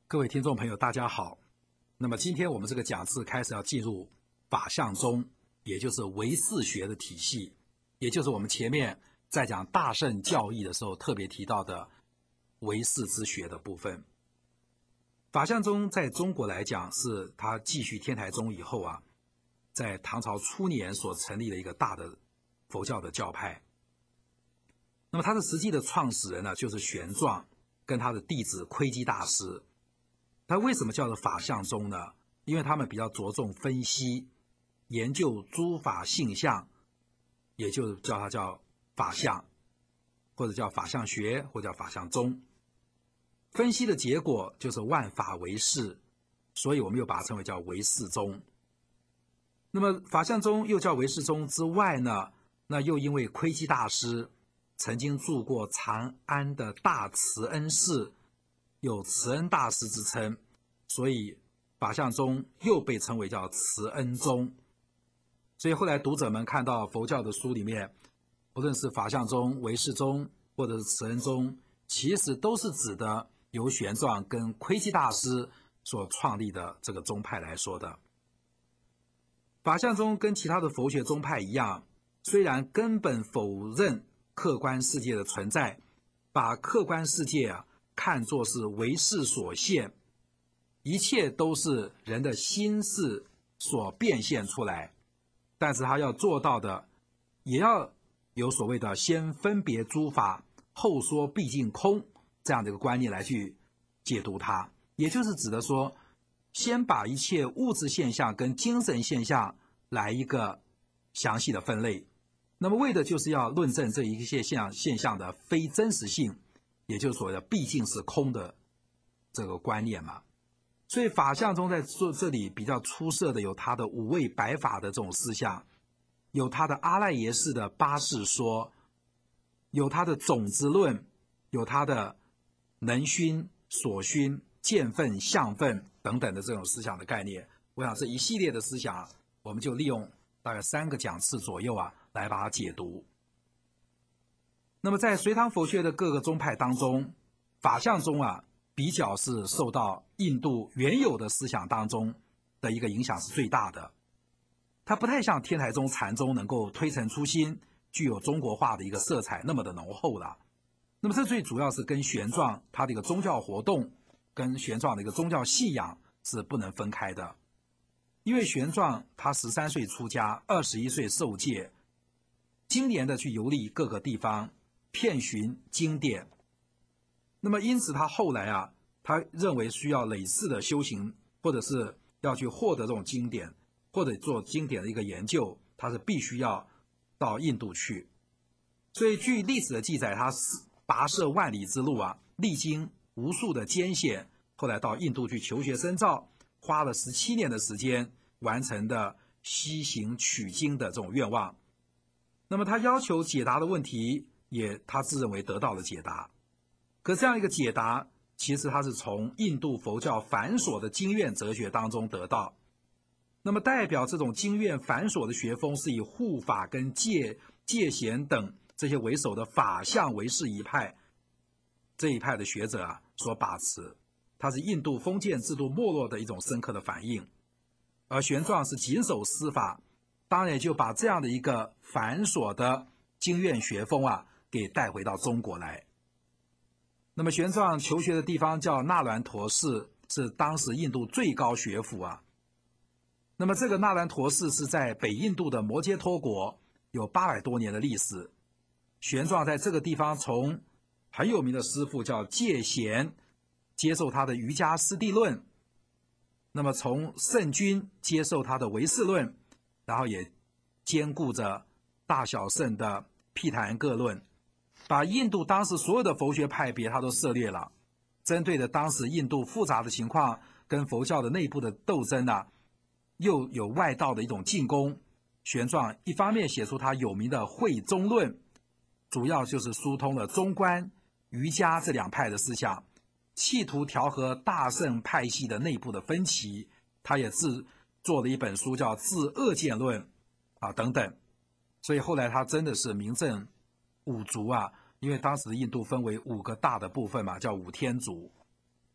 各位听众朋友，大家好。那么今天我们这个讲次开始要进入法相宗，也就是唯识学的体系，也就是我们前面在讲大乘教义的时候特别提到的唯识之学的部分。法相宗在中国来讲，是它继续天台宗以后在唐朝初年所成立的一个大的佛教的教派。那么它的实际的创始人呢，就是玄奘跟他的弟子窥基大师。他为什么叫做法相宗呢？因为他们比较着重分析、研究诸法性相，也就叫它叫法相，或者叫法相学，或者叫法相宗。分析的结果就是万法唯识，所以我们又把它称为叫唯识宗。那么法相宗又叫唯识宗之外呢，那又因为窥基大师曾经住过长安的大慈恩寺，有慈恩大师之称，所以法相宗又被称为叫慈恩宗。所以后来读者们看到佛教的书里面，不论是法相宗、唯识宗或者是慈恩宗，其实都是指的由玄奘跟窥基大师所创立的这个宗派来说的。法相宗跟其他的佛学宗派一样，虽然根本否认客观世界的存在，把客观世界看作是唯识所现，一切都是人的心事所变现出来，但是他要做到的，也要有所谓的先分别诸法，后说毕竟空这样的一个观念来去解读它。也就是指的说，先把一切物质现象跟精神现象来一个详细的分类，那么为的就是要论证这一切现象的非真实性，也就是所谓的毕竟是空的这个观念嘛。所以法相宗在这里比较出色的有他的五位百法的这种思想，有他的阿赖耶识的八识说，有他的种子论，有他的能熏、所熏、见分、相分等等的这种思想的概念。我想这一系列的思想，我们就利用大概3个讲次左右来把它解读。那么在隋唐佛学的各个宗派当中，法相宗比较是受到印度原有的思想当中的一个影响是最大的。它不太像天台宗、禅宗能够推陈出新，具有中国化的一个色彩那么的浓厚了。那么这最主要是跟玄奘他的一个宗教活动跟玄奘的一个宗教信仰是不能分开的。因为玄奘他13岁出家，21岁受戒，经年的去游历各个地方，遍寻经典。那么因此他后来他认为需要累世的修行，或者是要去获得这种经典，或者做经典的一个研究，他是必须要到印度去。所以据历史的记载，他跋涉万里之路历经无数的艰险，后来到印度去求学深造，花了17年的时间完成的西行取经的这种愿望。那么他要求解答的问题，也他自认为得到了解答。可这样一个解答，其实他是从印度佛教繁琐的经院哲学当中得到。那么代表这种经院繁琐的学风，是以护法跟戒贤等这些为首的法相唯识一派，这一派的学者所把持。它是印度封建制度没落的一种深刻的反应。而玄奘是谨守司法，当然也就把这样的一个繁琐的经院学风给带回到中国来。那么玄奘求学的地方叫那兰陀寺，是当时印度最高学府那么这个那兰陀寺是在北印度的摩揭陀国，有800多年的历史。玄奘在这个地方从很有名的师父叫戒贤接受他的瑜伽师地论，那么从圣君接受他的唯识论，然后也兼顾着大小圣的毗昙各论，把印度当时所有的佛学派别他都涉猎了，针对的当时印度复杂的情况跟佛教的内部的斗争又有外道的一种进攻。玄奘一方面写出他有名的慧中论，主要就是疏通了中观、瑜伽这2派的思想，企图调和大乘派系的内部的分歧。他也制作了一本书叫《治恶见论》等等。所以后来他真的是名震5族因为当时印度分为5个大的部分嘛，叫5天族。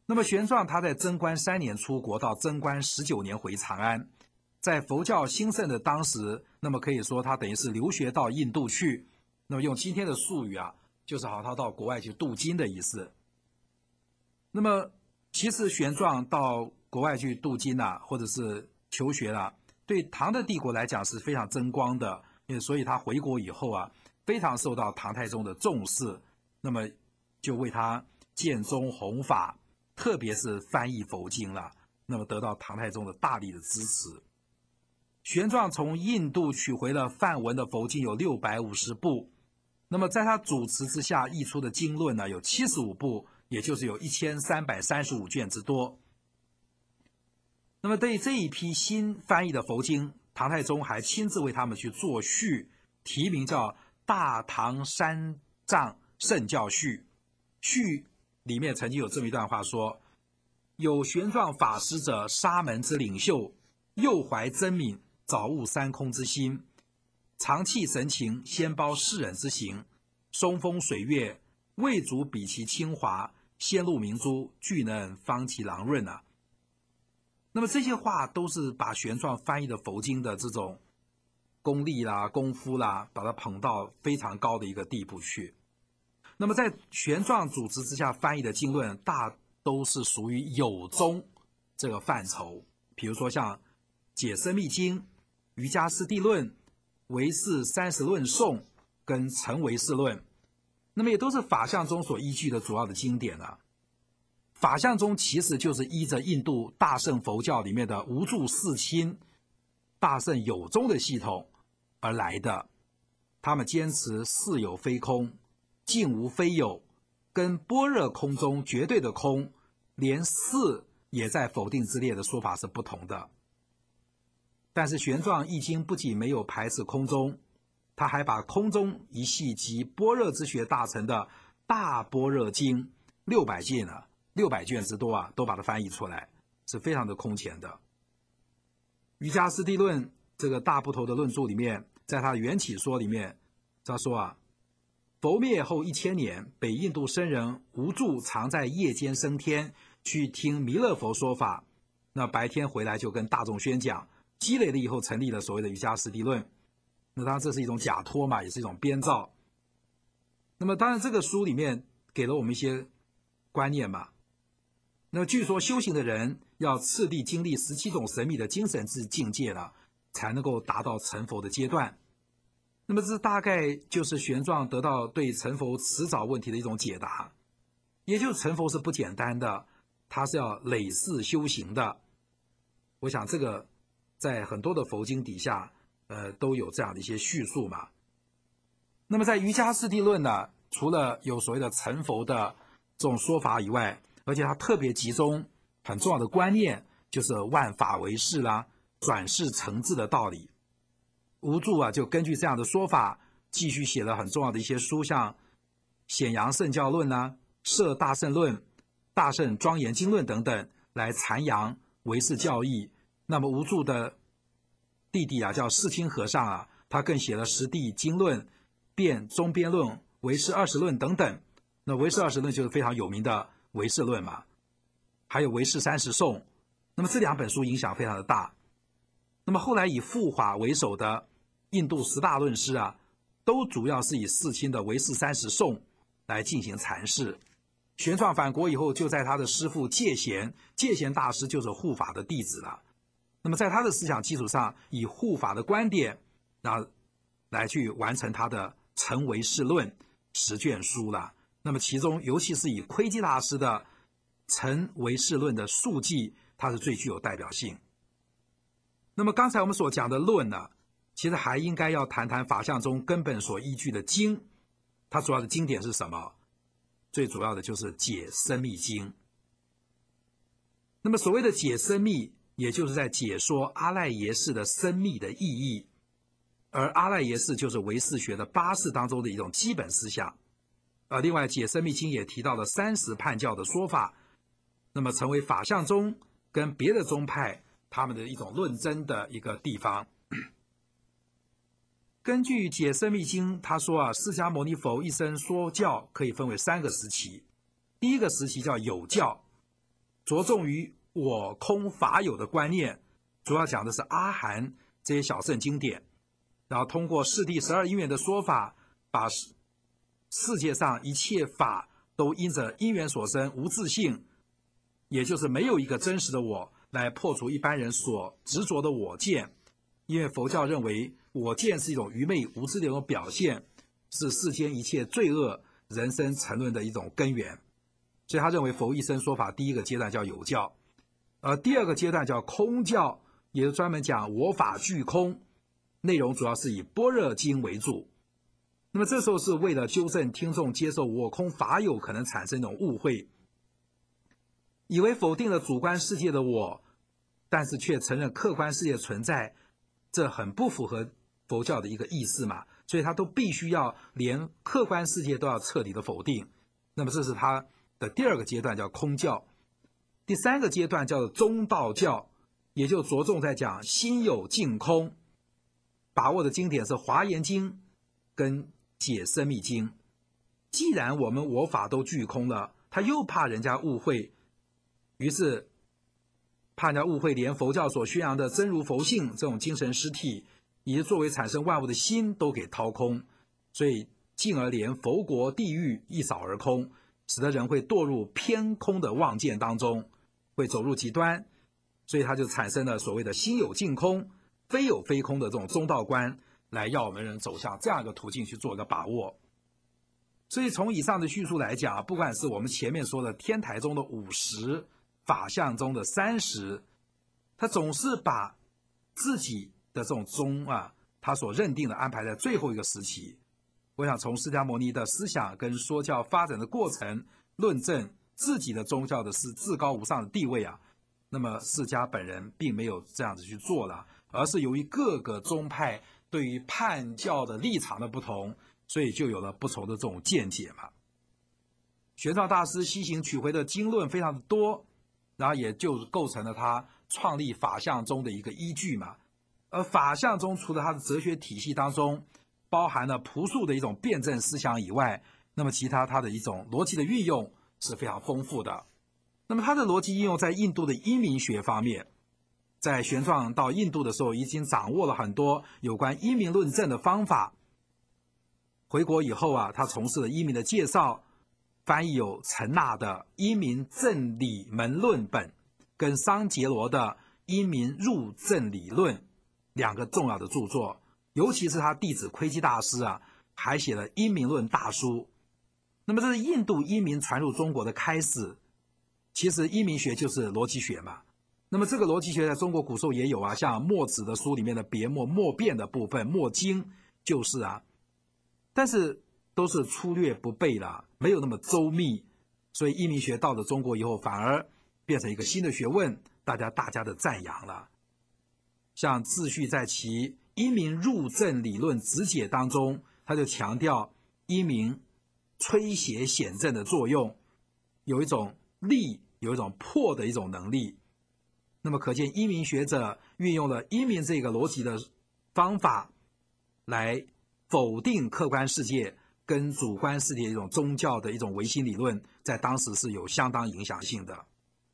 那么玄奘他在贞观3年出国，到贞观19年回长安，在佛教兴盛的当时，那么可以说他等于是留学到印度去。那么用今天的术语啊，就是好像他到国外去镀金的意思。那么其实玄奘到国外去镀金啊，或者是求学啊，对唐的帝国来讲是非常争光的，所以他回国以后啊，非常受到唐太宗的重视，那么就为他建宗弘法，特别是翻译佛经了，那么得到唐太宗的大力的支持。玄奘从印度取回了梵文的佛经有650部，那么在他主持之下译出的经论呢有75部，也就是有1335卷之多。那么对这一批新翻译的佛经，唐太宗还亲自为他们去作序，题名叫《大唐三藏圣教序》。序里面曾经有这么一段话说：有玄奘法师者，沙门之领袖，右怀真敏，早悟三空之心，常气神情，先包世人之行，松风水月，未足比其清华，先露明珠，俱能方其朗润啊。那么这些话都是把玄奘翻译的佛经的这种功力啦、功夫啦，把它捧到非常高的一个地步去。那么在玄奘主持之下翻译的经论，大都是属于有宗这个范畴，比如说像解深密经、瑜伽师地论、唯识30论颂跟成唯识论，那么也都是法相宗所依据的主要的经典啊。法相宗其实就是依着印度大乘佛教里面的无住四亲、大乘有宗的系统而来的。他们坚持是有非空，境无非有，跟般若空中绝对的空，连是也在否定之列的说法是不同的。但是玄奘译经不仅没有排斥空中，他还把空中一系及般若之学大成的大般若经600卷啊，600卷之多啊，都把它翻译出来，是非常的空前的。瑜伽师地论这个大部头的论著里面，在他的缘起说里面，他说啊，佛灭后1000年，北印度僧人无住常在夜间升天，去听弥勒佛说法，那白天回来就跟大众宣讲，积累了以后成立了所谓的瑜伽师地论。那当然这是一种假托嘛，也是一种编造。那么当然这个书里面给了我们一些观念嘛。那么据说修行的人要次第经历17种神秘的精神之境界了，才能够达到成佛的阶段。那么这大概就是玄奘得到对成佛迟早问题的一种解答，也就是成佛是不简单的，它是要累世修行的。我想这个在很多的佛经底下都有这样的一些叙述嘛。那么在瑜伽师地论呢，除了有所谓的成佛的这种说法以外，而且它特别集中很重要的观念，就是万法唯识啦、转世成智的道理。无住啊，就根据这样的说法，继续写了很重要的一些书，像《显扬圣教论》啊、《摄大乘论》、《大乘庄严经论》等等，来阐扬唯识教义。那么无住的弟弟啊，叫世清和尚啊，他更写了《十地经论》、《辩中边论》、《唯识20论》等等。那唯识20论就是非常有名的唯识论嘛，还有唯识30颂。那么这2本书影响非常的大。那么后来以护法为首的印度10大论师啊，都主要是以世亲的唯识30颂来进行阐释。玄奘返国以后，就在他的师父戒贤大师就是护法的弟子了。那么在他的思想基础上，以护法的观点，来去完成他的成唯识论10卷书了。那么其中尤其是以窥基大师的成唯识论的述记，它是最具有代表性。那么刚才我们所讲的论呢，其实还应该要谈谈法相中根本所依据的经，它主要的经典是什么？最主要的就是解深密经。那么所谓的解深密，也就是在解说阿赖耶识的深密的意义，而阿赖耶识就是唯识学的8识当中的一种基本思想。另外解深密经也提到了30叛教的说法，那么成为法相宗跟别的宗派他们的一种论争的一个地方。根据解深密经，他说啊，释迦牟尼佛一生说教可以分为3个时期。第一个时期叫有教， 着重于我空法有的观念，主要讲的是阿含这些小乘经典，然后通过释谛12因缘的说法，把世界上一切法都因着因缘所生，无自性，也就是没有一个真实的我，来破除一般人所执着的我见。因为佛教认为我见是一种愚昧无知的一种表现，是世间一切罪恶人生沉沦的一种根源，所以他认为佛一生说法第一个阶段叫有教，而第二个阶段叫空教，也就专门讲我法俱空，内容主要是以般若经为主。那么这时候是为了纠正听众接受我空法有可能产生一种误会，以为否定了主观世界的我，但是却承认客观世界存在，这很不符合佛教的一个意思嘛，所以他都必须要连客观世界都要彻底的否定。那么这是他的第二个阶段，叫空教。第三个阶段叫做中道教，也就着重在讲心有净空，把握的经典是《华严经》跟解深密经。既然我法都俱空了，他又怕人家误会，于是怕人家误会连佛教所宣扬的真如佛性这种精神实体，以及作为产生万物的心都给掏空，所以进而连佛国地狱一扫而空，使得人会堕入偏空的妄见当中，会走入极端，所以他就产生了所谓的心有净空非有非空的这种中道观，来要我们人走向这样一个途径去做一个把握。所以从以上的叙述来讲，不管是我们前面说的天台中的50，法相中的30，他总是把自己的这种宗他所认定的安排在最后一个时期。我想从释迦牟尼的思想跟说教发展的过程，论证自己的宗教的是至高无上的地位那么释迦本人并没有这样子去做了，而是由于各个宗派对于判教的立场的不同，所以就有了不同的这种见解嘛。玄奘大师西行取回的经论非常的多，然后也就构成了他创立法相宗的一个依据嘛。而法相宗除了他的哲学体系当中包含了朴素的一种辩证思想以外，那么其他他的一种逻辑的运用是非常丰富的。那么他的逻辑应用在印度的因明学方面，在玄奘到印度的时候已经掌握了很多有关因明论证的方法。回国以后他从事了因明的介绍，翻译有陈那的《因明正理门论本》跟桑杰罗的《因明入正理论》2个重要的著作，尤其是他弟子窥基大师还写了《因明论大书》。那么这是印度因明传入中国的开始。其实因明学就是逻辑学嘛，那么这个逻辑学在中国古时候也有像墨子的书里面的别墨默辩的部分，墨经就是但是都是粗略不备了，没有那么周密，所以因明学到了中国以后反而变成一个新的学问，大家的赞扬了。像秩序在其《因明入正理论直解》当中，他就强调因明摧邪显正的作用，有一种力有一种破的一种能力。那么可见因明学者运用了因明这个逻辑的方法来否定客观世界跟主观世界的一种宗教的一种唯心理论，在当时是有相当影响性的。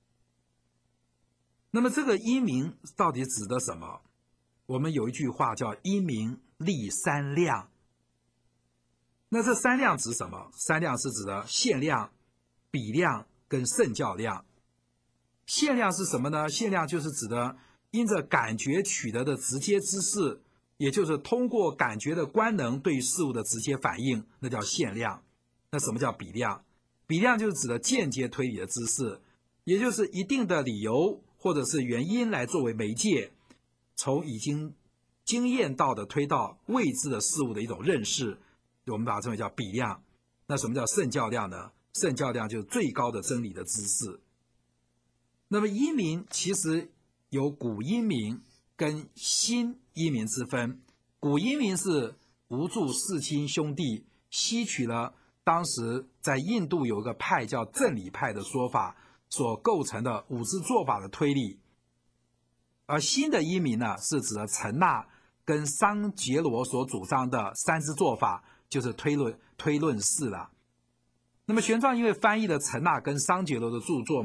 那么这个因明到底指的什么？我们有一句话叫因明立3量。那这3量指什么？3量是指的限量、比量跟圣教量。限量是什么呢？限量就是指的因着感觉取得的直接知识，也就是通过感觉的官能对于事物的直接反应，那叫限量。那什么叫比量？比量就是指的间接推理的知识，也就是一定的理由或者是原因来作为媒介，从已经经验到的推到未知的事物的一种认识，我们把它称为叫比量。那什么叫圣教量呢？圣教量就是最高的真理的知识。那么因明其实有古因明跟新因明之分。古因明是无著世亲兄弟吸取了当时在印度有一个派叫正理派的说法所构成的5支做法的推理，而新的因明呢，是指的陈那跟桑杰罗所主张的3支做法，就是推论式了。那么玄奘因为翻译了陈那跟桑杰罗的著作嘛，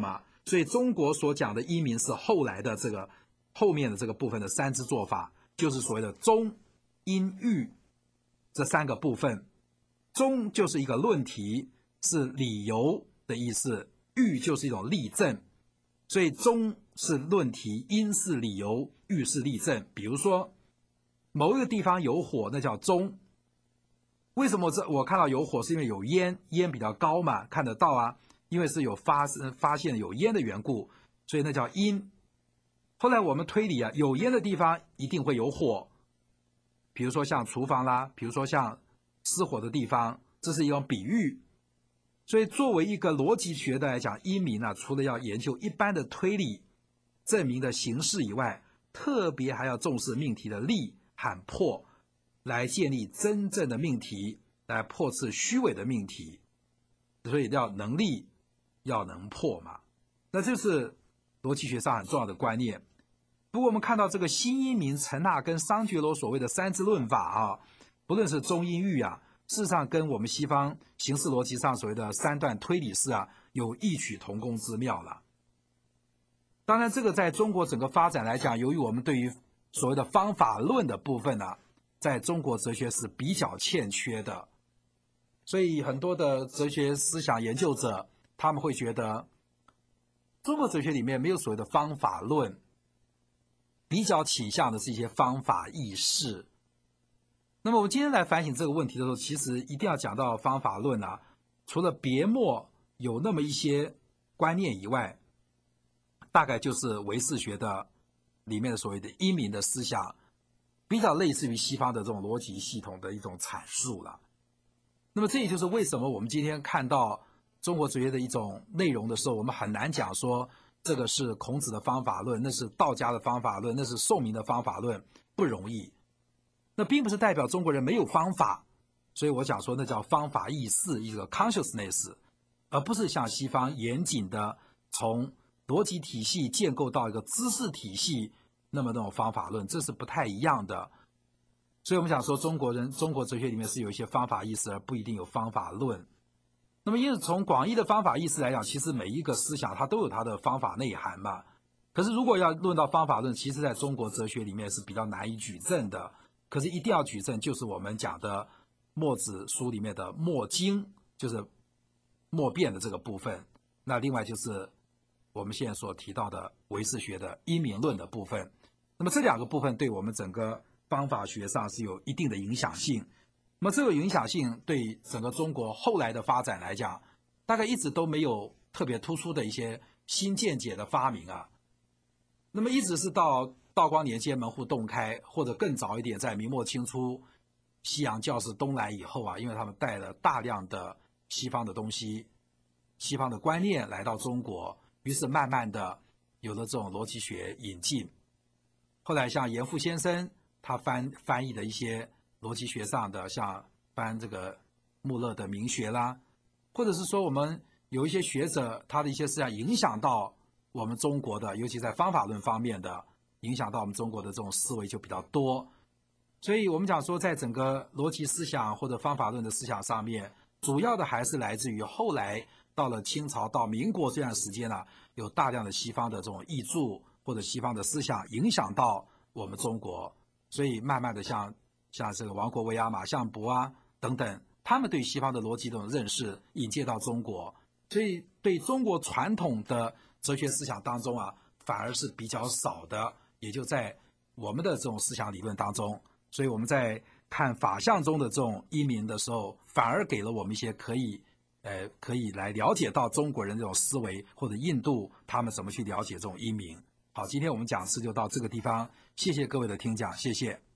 所以中国所讲的英明是后来的这个后面的这个部分的三支做法，就是所谓的中、英、喻这三个部分。中就是一个论题，是理由的意思，喻就是一种例证，所以中是论题，英是理由，喻是例证。比如说某一个地方有火，那叫中。为什么我看到有火，是因为有烟，烟比较高嘛，看得到啊，因为是有发现有烟的缘故，所以那叫因。后来我们推理啊，有烟的地方一定会有火，比如说像厨房啦，比如说像失火的地方，这是一种比喻。所以作为一个逻辑学的来讲，英明啊，除了要研究一般的推理证明的形式以外，特别还要重视命题的立和破，来建立真正的命题，来破斥虚伪的命题。所以要能立，要能破嘛。那这是逻辑学上很重要的观念。不过我们看到这个新英明、陈纳跟桑觉罗所谓的三支论法啊，不论是中英喻啊，事实上跟我们西方形式逻辑上所谓的三段推理式啊，有异曲同工之妙了。当然，这个在中国整个发展来讲，由于我们对于所谓的方法论的部分呢，在中国哲学是比较欠缺的，所以很多的哲学思想研究者，他们会觉得中国哲学里面没有所谓的方法论，比较倾向的是一些方法意识。那么我们今天来反省这个问题的时候，其实一定要讲到方法论啊，除了别末有那么一些观念以外，大概就是唯识学的里面的所谓的英明的思想，比较类似于西方的这种逻辑系统的一种阐述了。那么这也就是为什么我们今天看到中国哲学的一种内容的时候，我们很难讲说这个是孔子的方法论，那是道家的方法论，那是宋明的方法论，不容易。那并不是代表中国人没有方法，所以我讲说那叫方法意识，一个 consciousness， 而不是像西方严谨的从逻辑体系建构到一个知识体系，那么那种方法论，这是不太一样的。所以我们讲说中国哲学里面是有一些方法意识，而不一定有方法论。那么因此从广义的方法意识来讲，其实每一个思想它都有它的方法内涵嘛。可是如果要论到方法论，其实在中国哲学里面是比较难以举证的。可是一定要举证，就是我们讲的墨子书里面的墨经，就是默辩的这个部分。那另外就是我们现在所提到的唯识学的英明论的部分。那么这两个部分对我们整个方法学上是有一定的影响性。那么这个影响性对整个中国后来的发展来讲，大概一直都没有特别突出的一些新见解的发明啊。那么一直是到道光年间门户洞开，或者更早一点，在明末清初西洋教士东来以后啊，因为他们带了大量的西方的东西、西方的观念来到中国，于是慢慢的有了这种逻辑学引进。后来像严复先生，他翻译的一些逻辑学上的，像翻这个穆勒的名学啦，或者是说我们有一些学者，他的一些思想影响到我们中国的，尤其在方法论方面的，影响到我们中国的这种思维就比较多。所以我们讲说，在整个逻辑思想或者方法论的思想上面，主要的还是来自于后来到了清朝到民国这段时间呢，有大量的西方的这种译著或者西方的思想影响到我们中国，所以慢慢的像这个王国维啊、马相伯啊等等，他们对西方的逻辑这种认识引介到中国，所以对中国传统的哲学思想当中啊，反而是比较少的，也就在我们的这种思想理论当中。所以我们在看法相中的这种英明的时候，反而给了我们一些可以来了解到中国人这种思维，或者印度他们怎么去了解这种英明。好，今天我们讲师就到这个地方，谢谢各位的听讲，谢谢。